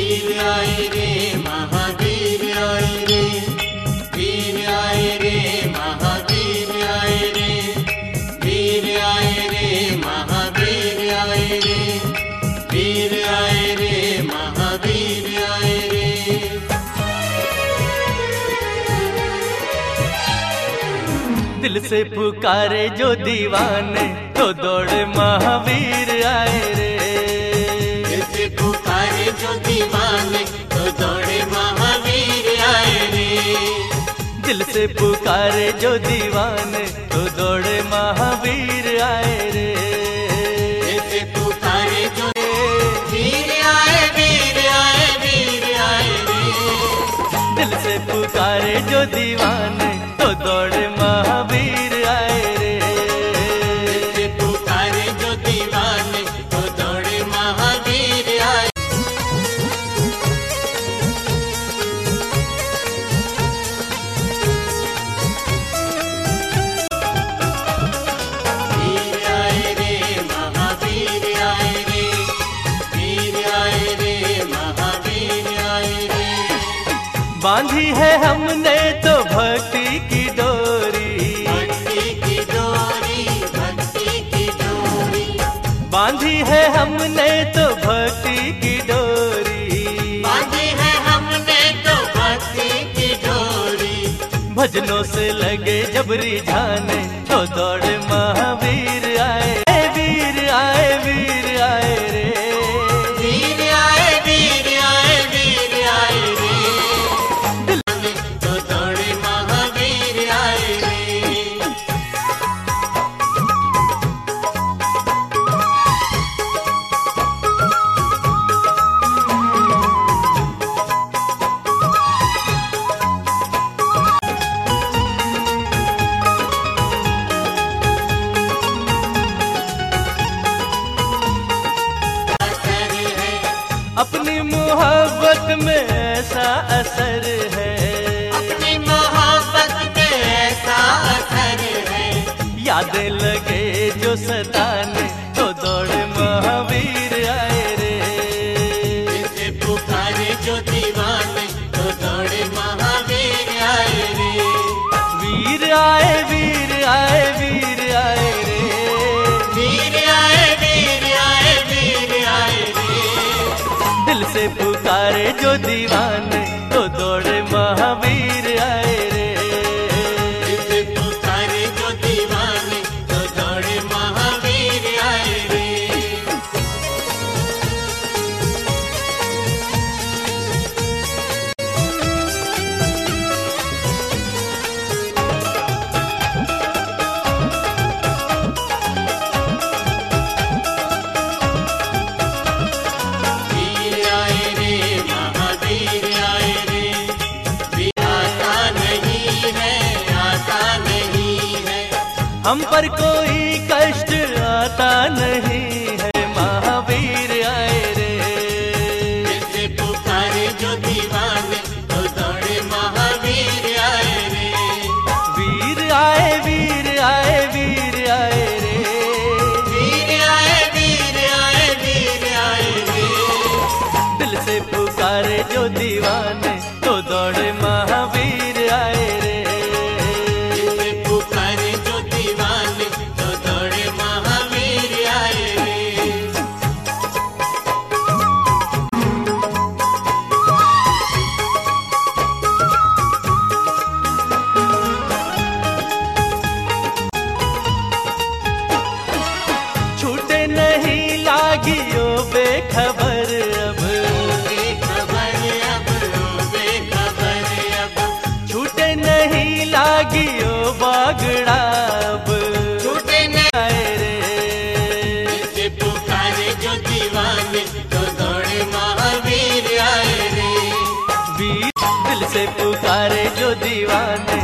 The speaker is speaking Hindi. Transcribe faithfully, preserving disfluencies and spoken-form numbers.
वीर आए रे महावीर आए रे, वीर आए रे महावीर आए रे, वीर आए रे महावीर आए रे, वीर आए रे महावीर आए रे। दिल से पुकारे जो दीवाने तो दौड़े महावीर आए रे। दिल से पुकारे जो दीवाने तो दौड़े महावीर आए रे। दिल से पुकारे जो दीवाने तो दौड़े महावीर आए रे। दिल से पुकारे जो वीर आए वीर आए वीर आए रे। दिल से पुकारे जो दीवाने तो दौड़े महावीर आए रे। दिल से पुकारे जो दीवाने तो दौड़े महावीर आए। वीर आए रे महावीर आए रे, वीर आए रे महावीर आए रे। बांधी है हमने तो भक्ति की डोरी, भक्ति की डोरी, भक्ति की डोरी। बांधी है हमने तो भक्ति की डोरी, बांधी है हमने तो भक्ति की डोरी। भजनों से लगे जब रिझाने तो दौड़े महावीर आए, वीर आए वीर आए रे। वीर आए वीर आए वीर आए रे। तो दौड़े महावीर आए रे। अपनी मोहब्बत में ऐसा असर है, अपनी मोहब्बत में ऐसा असर है। यादें लगे जो सताने तो दौड़े महावीर आए रे। दिल से पुकारे जो दीवाने तो दौड़े महावीर आए रे। वीर आए वीर आए वीर आए रे। वीर आए वीर आए वीर आए रे। दिल से पुकारे जो दीवाने तो दौड़े महावीर आए रे। दिल से पुकारे जो दीवाने तो दौड़े महावीर आए रे। वीर आए रे महावीर आए रे। वीर आता नहीं है, आता नहीं है। हम पर कोई कष्ट आता नहीं है, महावीर आए रे। दिल से पुकारे जो दीवाने तो दौड़े महावीर आए रे। वीर आए वीर आए वीर आए रे। वीर आए वीर आए वीर आए रे। दिल से पुकारे जो दीवाने तो दौड़े महावीर आए रे। दिल से पुकारे जो दीवाने तो दौड़े महावीर आए रे। छूटे नहीं लागियो बेखबर अब, बेखबर अब, बेखबर अब। छूटे नहीं लागियो बागड़ा अब। छूटे नहीं आए रे। दिल से पुकारे जो दीवाने तो दौड़े महावीर आए रे। वीर दिल से पुकारे जो दीवाने